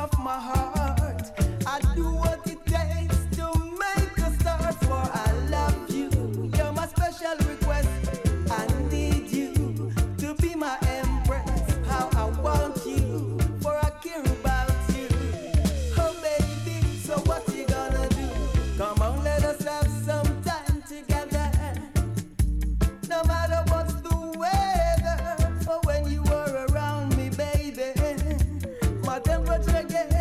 of my heart. I do what it takes to make a start. For I love you. You're my special request. I need you to be my empress. How I want you, for I care about you. Oh baby, so what you gonna do? Come on, let us have some time together. No matter what's the weather, or when you were around me, baby, my temperature gets